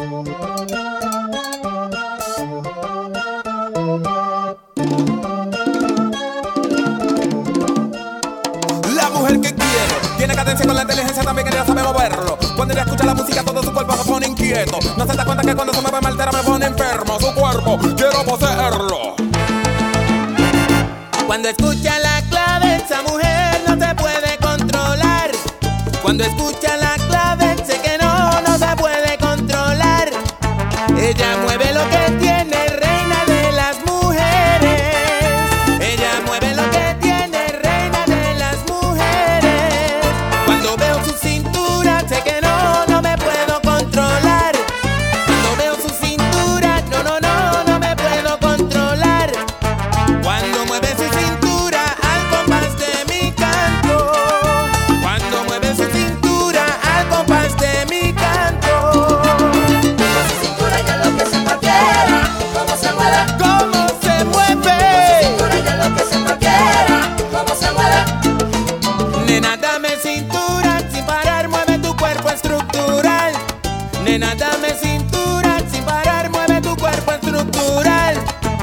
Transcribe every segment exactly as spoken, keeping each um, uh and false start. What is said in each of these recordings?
La mujer que quiere tiene cadencia con la inteligencia, también ella sabe moverlo. Cuando ella escucha la música todo su cuerpo se pone inquieto. No se da cuenta que cuando se mueve me altera, me pone enfermo. Su cuerpo, quiero poseerlo. Cuando escucha la clave esa mujer no se puede controlar. Cuando escucha la clave sé que no, no se puede controlar. Ella mueve lo que tiene, reina de las mujeres. Ella mueve lo que tiene, reina de las mujeres. Cuando veo su cintura sé que no, no me puedo controlar. Cuando veo su cintura, no, no, no, no me puedo controlar. Cuando mueve su cintura al compás de mi canto. Cuando mueve su cintura al compás de mi canto. Con su cintura ya lo que se cualquiera. ¿Cómo se mueve? ¿Cómo se mueve? Con su cintura ya lo que se cualquiera. ¿Cómo se mueve? Nena, dame cintura sin parar, mueve tu cuerpo estructural. Nena, dame cintura sin parar, mueve tu cuerpo estructural.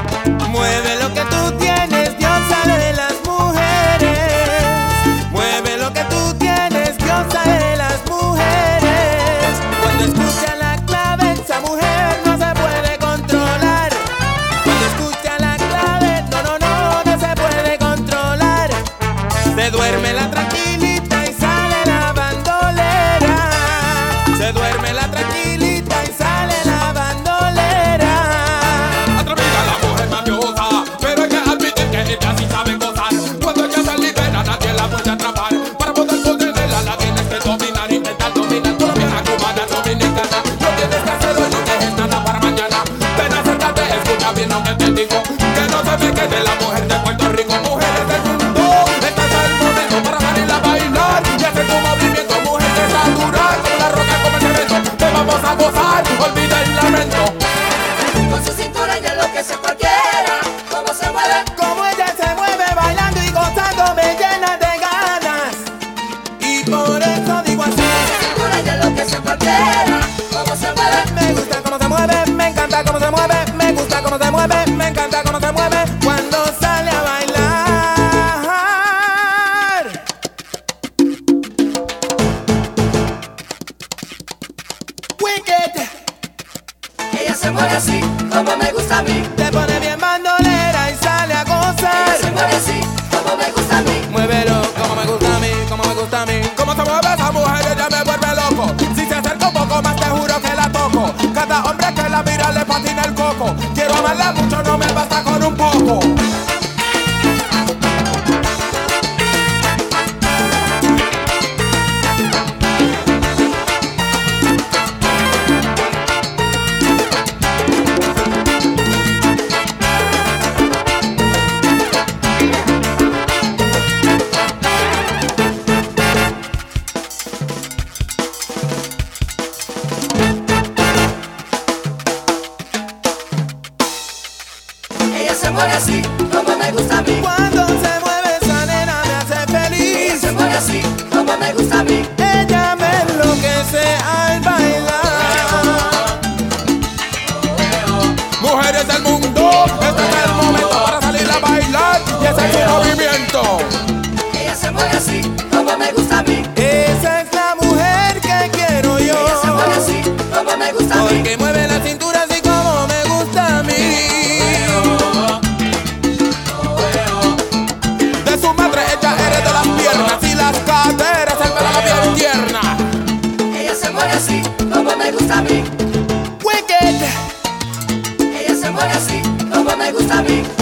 Mueve lo que tú tienes, diosa de las mujeres. Mueve lo que tú tienes, diosa de las mujeres. Cuando escucha la clave, esa mujer no se puede controlar. Cuando escucha la clave, no, no, no, no se puede controlar. Se duerme la tranquilita y sale la bandolera. Se duerme la tranquilita y sale la bandolera. Atrevida la mujer mafiosa, pero hay que admitir que ella sí sabe gozar. Cuando ella se libera nadie la puede atrapar. Para poder poseerla la tienes que dominar, intentar dominar colombiana, cubana, dominicana. No tienes que hacerlo, no dejes nada para mañana. Ven, acércate, escucha bien lo que te digo. Que no se me quede la mujer de Puerto Rico. Mujeres del mundo, este es el momento para salir a bailar y hacer tu movimiento. Mujer que está dura como la roca, como el cemento. Te vamos a gozar, olvida el lamento. Con su cintura ya lo que se cualquiera. ¿Cómo se mueve? Como ella se mueve bailando y gozando me llena de ganas. Y por eso digo así. Con su cintura ya lo que se cualquiera. ¿Cómo se mueve? Me gusta cómo se mueve, me encanta cómo se mueve. Me gusta cómo se mueve, me encanta cómo se mueve. Cuando sale a bailar. Wicked, Ella se mueve así, como me gusta a mí. te pone bien bandolera y sale a Ella gozar. se mueve así, como me gusta a mí. Muévelo como me gusta a mí, como me gusta a mí. Cómo se mueve esa mujer, ella me vuelve loco. Si se acerca un poco más, te juro que la toco. Cada hombre que la mira le patina el coco. Quiero amarla mucho, no me basta con un poco. Ella se mueve así, como me gusta a mí. Cuando se mueve esa nena me hace Ella feliz. se mueve así, como me gusta a mí. Ella me enloquece al bailar. Mujeres del mundo, este es el momento para salir a bailar y hacer su movimiento. Ella se mueve así, como me gusta a mí. Esa es la mujer que quiero yo. Ella se mueve así, como me gusta a mí. Porque mueve la cintura así como me gusta a mí. De su madre ella hereda las piernas y las caderas, el pelo la piel tierna. Ella se mueve así, como me gusta a mí. Wicked. Ella se mueve así, como me gusta a mí.